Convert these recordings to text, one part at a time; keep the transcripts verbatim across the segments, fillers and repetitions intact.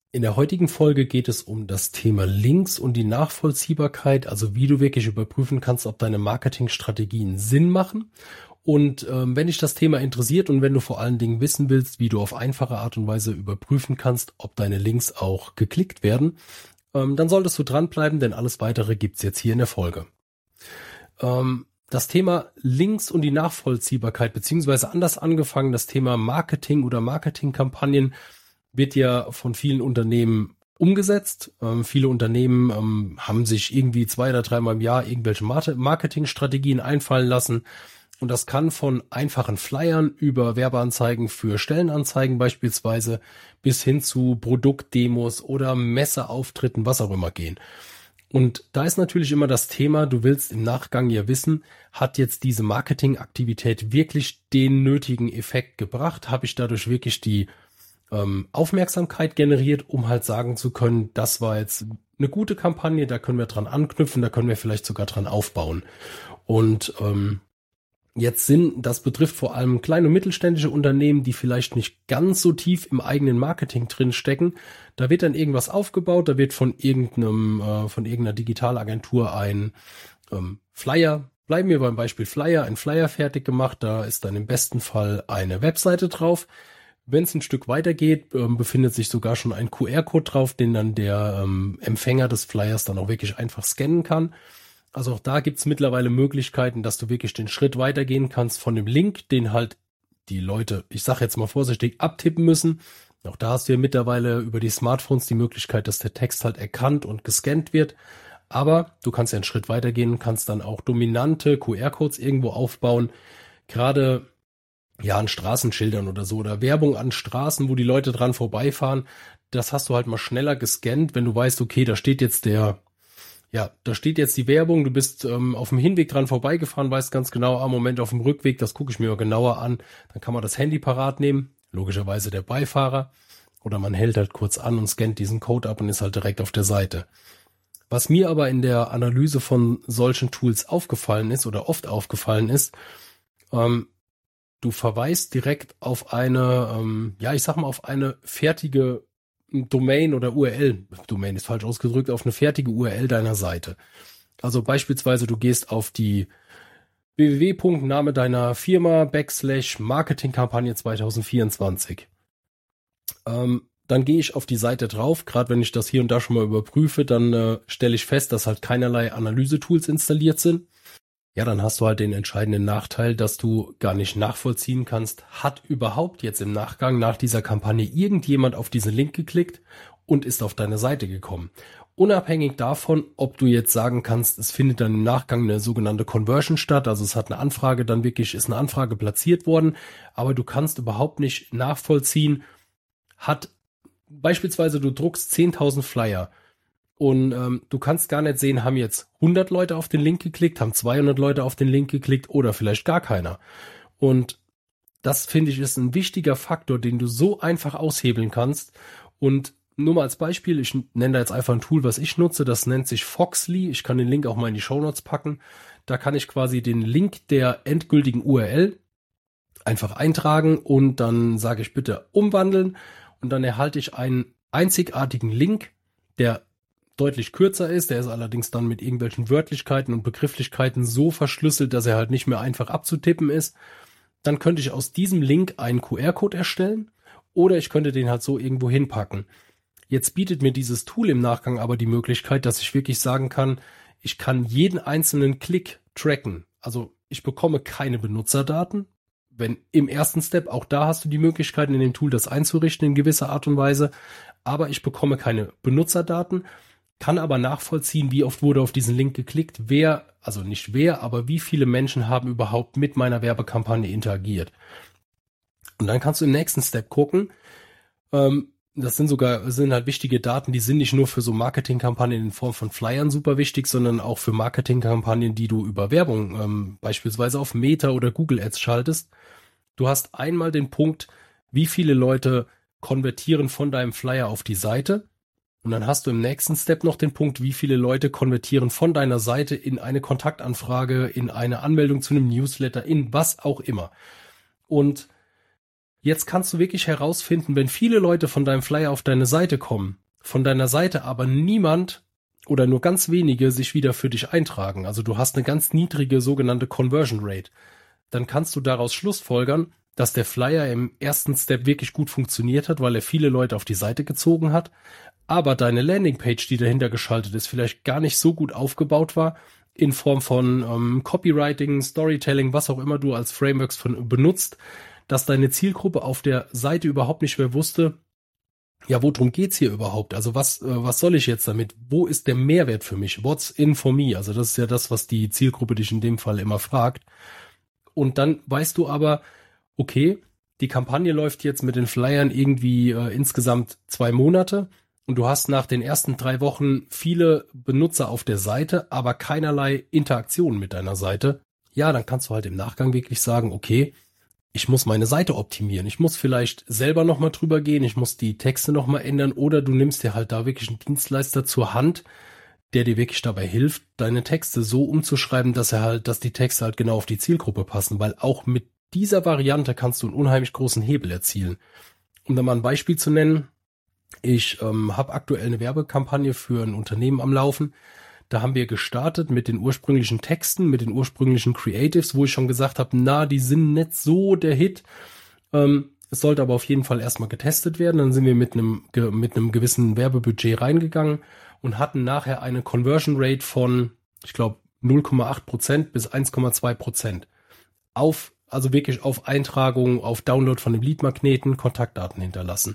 In der heutigen Folge geht es um das Thema Links und die Nachvollziehbarkeit, also wie du wirklich überprüfen kannst, ob deine Marketingstrategien Sinn machen. Und ähm, wenn dich das Thema interessiert und wenn du vor allen Dingen wissen willst, wie du auf einfache Art und Weise überprüfen kannst, ob deine Links auch geklickt werden, ähm, dann solltest du dranbleiben, denn alles Weitere gibt's jetzt hier in der Folge. Ähm, das Thema Links und die Nachvollziehbarkeit, beziehungsweise anders angefangen, das Thema Marketing oder Marketingkampagnen wird ja von vielen Unternehmen umgesetzt. Ähm, viele Unternehmen ähm, haben sich irgendwie zwei oder dreimal im Jahr irgendwelche Marketingstrategien einfallen lassen. Und das kann von einfachen Flyern über Werbeanzeigen für Stellenanzeigen beispielsweise bis hin zu Produktdemos oder Messeauftritten, was auch immer gehen. Und da ist natürlich immer das Thema, du willst im Nachgang ja wissen, hat jetzt diese Marketingaktivität wirklich den nötigen Effekt gebracht? Habe ich dadurch wirklich die ähm, Aufmerksamkeit generiert, um halt sagen zu können, das war jetzt eine gute Kampagne, da können wir dran anknüpfen, da können wir vielleicht sogar dran aufbauen. Und ähm, Jetzt sind, das betrifft vor allem kleine und mittelständische Unternehmen, die vielleicht nicht ganz so tief im eigenen Marketing drin stecken. Da wird dann irgendwas aufgebaut, da wird von irgendeinem, äh, von irgendeiner Digitalagentur ein ähm, Flyer, bleiben wir beim Beispiel Flyer, ein Flyer fertig gemacht. Da ist dann im besten Fall eine Webseite drauf. Wenn es ein Stück weiter geht, ähm, befindet sich sogar schon ein Q R-Code drauf, den dann der ähm, Empfänger des Flyers dann auch wirklich einfach scannen kann. Also auch da gibt's mittlerweile Möglichkeiten, dass du wirklich den Schritt weitergehen kannst von dem Link, den halt die Leute, ich sage jetzt mal vorsichtig, abtippen müssen. Auch da hast du ja mittlerweile über die Smartphones die Möglichkeit, dass der Text halt erkannt und gescannt wird. Aber du kannst ja einen Schritt weitergehen und kannst dann auch dominante Q R-Codes irgendwo aufbauen. Gerade ja an Straßenschildern oder so oder Werbung an Straßen, wo die Leute dran vorbeifahren. Das hast du halt mal schneller gescannt, wenn du weißt, okay, da steht jetzt der Ja, da steht jetzt die Werbung, du bist ähm, auf dem Hinweg dran vorbeigefahren, weißt ganz genau, ah, Moment, auf dem Rückweg, das gucke ich mir mal genauer an. Dann kann man das Handy parat nehmen, logischerweise der Beifahrer. Oder man hält halt kurz an und scannt diesen Code ab und ist halt direkt auf der Seite. Was mir aber in der Analyse von solchen Tools aufgefallen ist oder oft aufgefallen ist, ähm, du verweist direkt auf eine, ähm, ja, ich sag mal, auf eine fertige Domain oder U R L, Domain ist falsch ausgedrückt, auf eine fertige U R L deiner Seite. Also beispielsweise du gehst auf die w w w Punkt Name deiner Firma Backslash Marketingkampagne zwanzig vierundzwanzig. Ähm, dann gehe ich auf die Seite drauf, gerade wenn ich das hier und da schon mal überprüfe, dann äh, stelle ich fest, dass halt keinerlei Analyse-Tools installiert sind. Ja, dann hast du halt den entscheidenden Nachteil, dass du gar nicht nachvollziehen kannst, hat überhaupt jetzt im Nachgang nach dieser Kampagne irgendjemand auf diesen Link geklickt und ist auf deine Seite gekommen. Unabhängig davon, ob du jetzt sagen kannst, es findet dann im Nachgang eine sogenannte Conversion statt, also es hat eine Anfrage, dann wirklich ist eine Anfrage platziert worden, aber du kannst überhaupt nicht nachvollziehen, hat beispielsweise du druckst zehntausend Flyer, und ähm, du kannst gar nicht sehen, haben jetzt hundert Leute auf den Link geklickt, haben zweihundert Leute auf den Link geklickt oder vielleicht gar keiner. Und das, finde ich, ist ein wichtiger Faktor, den du so einfach aushebeln kannst. Und nur mal als Beispiel, ich nenne da jetzt einfach ein Tool, was ich nutze, das nennt sich Foxly. Ich kann den Link auch mal in die Shownotes packen. Da kann ich quasi den Link der endgültigen U R L einfach eintragen und dann sage ich bitte umwandeln und dann erhalte ich einen einzigartigen Link, der deutlich kürzer ist, der ist allerdings dann mit irgendwelchen Wörtlichkeiten und Begrifflichkeiten so verschlüsselt, dass er halt nicht mehr einfach abzutippen ist. Dann könnte ich aus diesem Link einen Q R-Code erstellen oder ich könnte den halt so irgendwo hinpacken. Jetzt bietet mir dieses Tool im Nachgang aber die Möglichkeit, dass ich wirklich sagen kann, ich kann jeden einzelnen Klick tracken. Also ich bekomme keine Benutzerdaten. Wenn im ersten Step, auch da hast du die Möglichkeit in dem Tool das einzurichten in gewisser Art und Weise, aber ich bekomme keine Benutzerdaten, kann aber nachvollziehen, wie oft wurde auf diesen Link geklickt, wer, also nicht wer, aber wie viele Menschen haben überhaupt mit meiner Werbekampagne interagiert. Und dann kannst du im nächsten Step gucken, ähm, das sind sogar, das sind halt wichtige Daten, die sind nicht nur für so Marketingkampagnen in Form von Flyern super wichtig, sondern auch für Marketingkampagnen, die du über Werbung, ähm, beispielsweise auf Meta oder Google Ads schaltest. Du hast einmal den Punkt, wie viele Leute konvertieren von deinem Flyer auf die Seite. Und dann hast du im nächsten Step noch den Punkt, wie viele Leute konvertieren von deiner Seite in eine Kontaktanfrage, in eine Anmeldung zu einem Newsletter, in was auch immer. Und Jetzt kannst du wirklich herausfinden, wenn viele Leute von deinem Flyer auf deine Seite kommen, von deiner Seite aber niemand oder nur ganz wenige sich wieder für dich eintragen, also du hast eine ganz niedrige sogenannte Conversion Rate, dann kannst du daraus schlussfolgern, dass der Flyer im ersten Step wirklich gut funktioniert hat, weil er viele Leute auf die Seite gezogen hat, aber deine Landingpage, die dahinter geschaltet ist, vielleicht gar nicht so gut aufgebaut war, in Form von ähm, Copywriting, Storytelling, was auch immer du als Frameworks von, benutzt, dass deine Zielgruppe auf der Seite überhaupt nicht mehr wusste, ja, worum geht's hier überhaupt? Also was, äh, was soll ich jetzt damit? Wo ist der Mehrwert für mich? What's in for me? Also das ist ja das, was die Zielgruppe dich in dem Fall immer fragt. Und dann weißt du aber, okay, die Kampagne läuft jetzt mit den Flyern irgendwie äh, insgesamt zwei Monate und du hast nach den ersten drei Wochen viele Benutzer auf der Seite, aber keinerlei Interaktion mit deiner Seite. Ja, dann kannst du halt im Nachgang wirklich sagen, okay, ich muss meine Seite optimieren. Ich muss vielleicht selber nochmal drüber gehen, ich muss die Texte nochmal ändern oder du nimmst dir halt da wirklich einen Dienstleister zur Hand, der dir wirklich dabei hilft, deine Texte so umzuschreiben, dass er halt, dass die Texte halt genau auf die Zielgruppe passen, weil auch mit dieser Variante kannst du einen unheimlich großen Hebel erzielen. Um da mal ein Beispiel zu nennen, ich ähm, habe aktuell eine Werbekampagne für ein Unternehmen am Laufen. Da haben wir gestartet mit den ursprünglichen Texten, mit den ursprünglichen Creatives, wo ich schon gesagt habe, na, die sind nicht so der Hit. Ähm, es sollte aber auf jeden Fall erstmal getestet werden. Dann sind wir mit einem mit einem gewissen Werbebudget reingegangen und hatten nachher eine Conversion Rate von, ich glaube, null Komma acht Prozent bis eins Komma zwei Prozent. Auf, also wirklich auf Eintragung, auf Download von dem Leadmagneten, Kontaktdaten hinterlassen.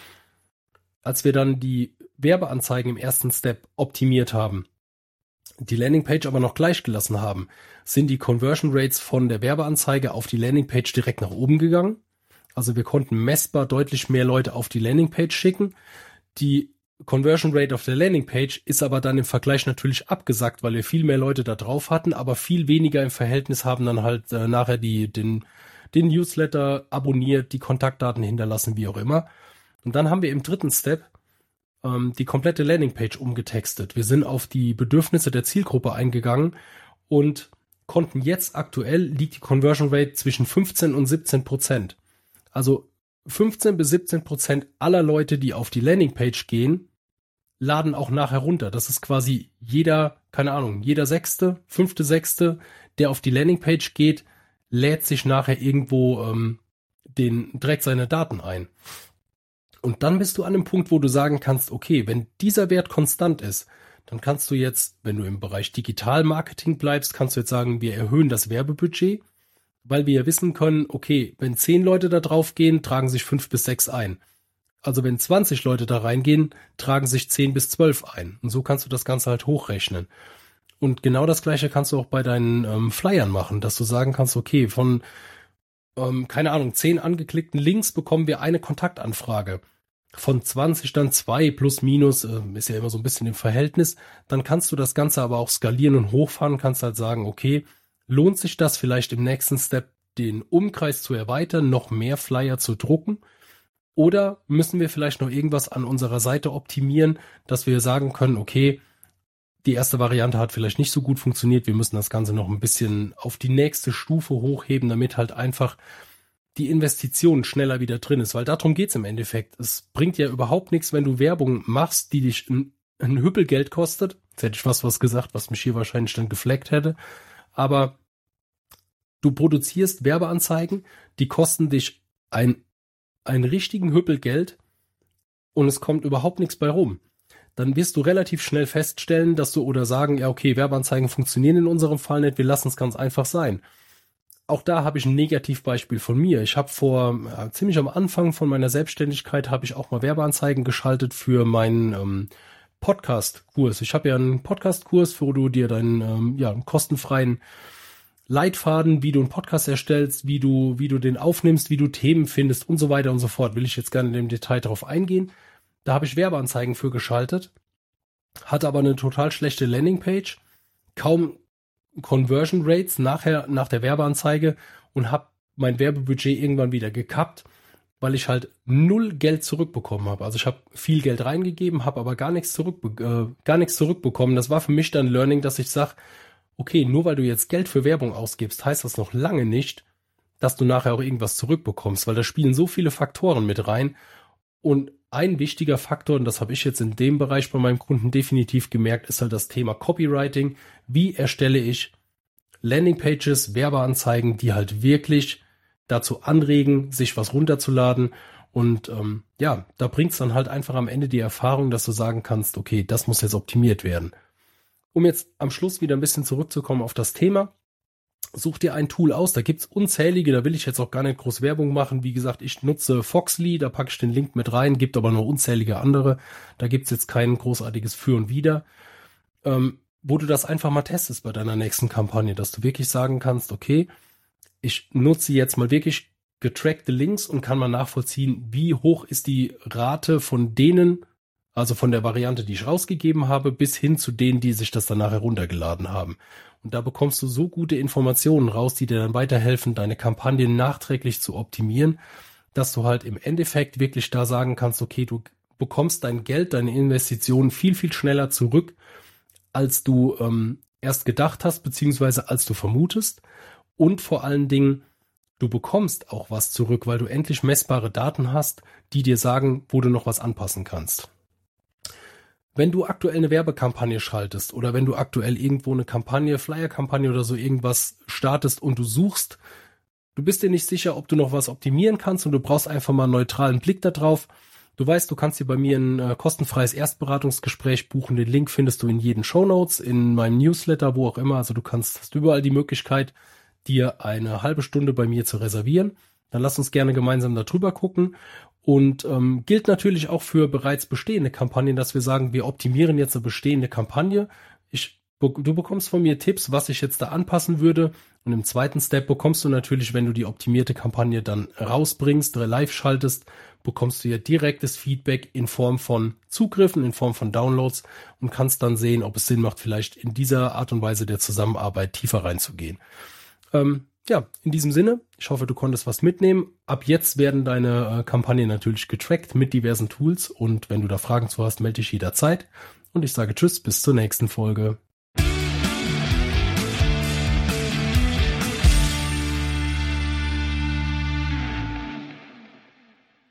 Als wir dann die Werbeanzeigen im ersten Step optimiert haben, die Landingpage aber noch gleich gelassen haben, sind die Conversion Rates von der Werbeanzeige auf die Landingpage direkt nach oben gegangen. Also wir konnten messbar deutlich mehr Leute auf die Landingpage schicken. Die Conversion Rate auf der Landingpage ist aber dann im Vergleich natürlich abgesackt, weil wir viel mehr Leute da drauf hatten, aber viel weniger im Verhältnis haben dann halt äh, nachher die, den, den Newsletter abonniert, die Kontaktdaten hinterlassen, wie auch immer. Und dann haben wir im dritten Step ähm, die komplette Landingpage umgetextet. Wir sind auf die Bedürfnisse der Zielgruppe eingegangen und konnten jetzt aktuell, liegt die Conversion Rate zwischen fünfzehn und siebzehn Prozent. Also fünfzehn bis siebzehn Prozent aller Leute, die auf die Landingpage gehen, laden auch nachher runter. Das ist quasi jeder, keine Ahnung, jeder Sechste, Fünfte, Sechste, der auf die Landingpage geht, lädt sich nachher irgendwo ähm, den direkt seine Daten ein. Und dann bist du an einem Punkt, wo du sagen kannst, okay, wenn dieser Wert konstant ist, dann kannst du jetzt, wenn du im Bereich Digital-Marketing bleibst, kannst du jetzt sagen, wir erhöhen das Werbebudget, weil wir ja wissen können, okay, wenn zehn Leute da drauf gehen, tragen sich fünf bis sechs ein. Also wenn zwanzig Leute da reingehen, tragen sich zehn bis zwölf ein. Und so kannst du das Ganze halt hochrechnen. Und genau das Gleiche kannst du auch bei deinen ähm, Flyern machen, dass du sagen kannst, okay, von ähm, keine Ahnung, zehn angeklickten Links bekommen wir eine Kontaktanfrage. Von zwanzig dann zwei plus minus, äh, ist ja immer so ein bisschen im Verhältnis. Dann kannst du das Ganze aber auch skalieren und hochfahren, kannst halt sagen, okay, lohnt sich das vielleicht im nächsten Step, den Umkreis zu erweitern, noch mehr Flyer zu drucken? Oder müssen wir vielleicht noch irgendwas an unserer Seite optimieren, dass wir sagen können, okay, die erste Variante hat vielleicht nicht so gut funktioniert, wir müssen das Ganze noch ein bisschen auf die nächste Stufe hochheben, damit halt einfach die Investition schneller wieder drin ist, weil darum geht's im Endeffekt. Es bringt ja überhaupt nichts, wenn du Werbung machst, die dich ein, ein Hüppelgeld kostet. Jetzt hätte ich fast was gesagt, was mich hier wahrscheinlich dann gefleckt hätte. Aber du produzierst Werbeanzeigen, die kosten dich ein, einen richtigen Hüppelgeld und es kommt überhaupt nichts bei rum. Dann wirst du relativ schnell feststellen, dass du oder sagen, ja okay, Werbeanzeigen funktionieren in unserem Fall nicht, wir lassen es ganz einfach sein. Auch da habe ich ein Negativbeispiel von mir. Ich habe vor ja, ziemlich am Anfang von meiner Selbstständigkeit habe ich auch mal Werbeanzeigen geschaltet für meinen ähm, Podcast-Kurs. Ich habe ja einen Podcast-Kurs, wo du dir deinen ähm, ja, einen kostenfreien Leitfaden, wie du einen Podcast erstellst, wie du wie du den aufnimmst, wie du Themen findest und so weiter und so fort. Will ich jetzt gerne im Detail darauf eingehen. Da habe ich Werbeanzeigen für geschaltet, hatte aber eine total schlechte Landingpage, kaum Conversion Rates nachher nach der Werbeanzeige und habe mein Werbebudget irgendwann wieder gekappt, weil ich halt null Geld zurückbekommen habe. Also ich habe viel Geld reingegeben, habe aber gar nichts zurück äh, gar nichts zurückbekommen. Das war für mich dann Learning, dass ich sage, okay, nur weil du jetzt Geld für Werbung ausgibst, heißt das noch lange nicht, dass du nachher auch irgendwas zurückbekommst, weil da spielen so viele Faktoren mit rein. Und ein wichtiger Faktor, und das habe ich jetzt in dem Bereich bei meinem Kunden definitiv gemerkt, ist halt das Thema Copywriting. Wie erstelle ich Landingpages, Werbeanzeigen, die halt wirklich dazu anregen, sich was runterzuladen. Und ähm, ja, da bringt's dann halt einfach am Ende die Erfahrung, dass du sagen kannst, okay, das muss jetzt optimiert werden. Um jetzt am Schluss wieder ein bisschen zurückzukommen auf das Thema, such dir ein Tool aus, da gibt's unzählige, da will ich jetzt auch gar nicht groß Werbung machen. Wie gesagt, ich nutze Foxly, da packe ich den Link mit rein, gibt aber noch unzählige andere. Da gibt's jetzt kein großartiges Für und Wider. Ähm, wo du das einfach mal testest bei deiner nächsten Kampagne, dass du wirklich sagen kannst, okay, ich nutze jetzt mal wirklich getrackte Links und kann mal nachvollziehen, wie hoch ist die Rate von denen, also von der Variante, die ich rausgegeben habe, bis hin zu denen, die sich das danach heruntergeladen haben. Und da bekommst du so gute Informationen raus, die dir dann weiterhelfen, deine Kampagnen nachträglich zu optimieren, dass du halt im Endeffekt wirklich da sagen kannst, okay, du bekommst dein Geld, deine Investitionen viel, viel schneller zurück, als du ähm, erst gedacht hast, beziehungsweise als du vermutest. Und vor allen Dingen, du bekommst auch was zurück, weil du endlich messbare Daten hast, die dir sagen, wo du noch was anpassen kannst. Wenn du aktuell eine Werbekampagne schaltest oder wenn du aktuell irgendwo eine Kampagne, Flyer-Kampagne oder so irgendwas startest und du suchst, du bist dir nicht sicher, ob du noch was optimieren kannst und du brauchst einfach mal einen neutralen Blick da drauf. Du weißt, du kannst dir bei mir ein äh, kostenfreies Erstberatungsgespräch buchen. Den Link findest du in jeden Shownotes, in meinem Newsletter, wo auch immer. Also du kannst, hast überall die Möglichkeit, dir eine halbe Stunde bei mir zu reservieren. Dann lass uns gerne gemeinsam darüber gucken. Und ähm, gilt natürlich auch für bereits bestehende Kampagnen, dass wir sagen, wir optimieren jetzt eine bestehende Kampagne. Ich Du bekommst von mir Tipps, was ich jetzt da anpassen würde. Und im zweiten Step bekommst du natürlich, wenn du die optimierte Kampagne dann rausbringst, live schaltest, bekommst du ja direktes Feedback in Form von Zugriffen, in Form von Downloads und kannst dann sehen, ob es Sinn macht, vielleicht in dieser Art und Weise der Zusammenarbeit tiefer reinzugehen. Ähm, ja, in diesem Sinne, ich hoffe, du konntest was mitnehmen. Ab jetzt werden deine äh, Kampagnen natürlich getrackt mit diversen Tools und wenn du da Fragen zu hast, melde dich jederzeit. Und ich sage Tschüss, bis zur nächsten Folge.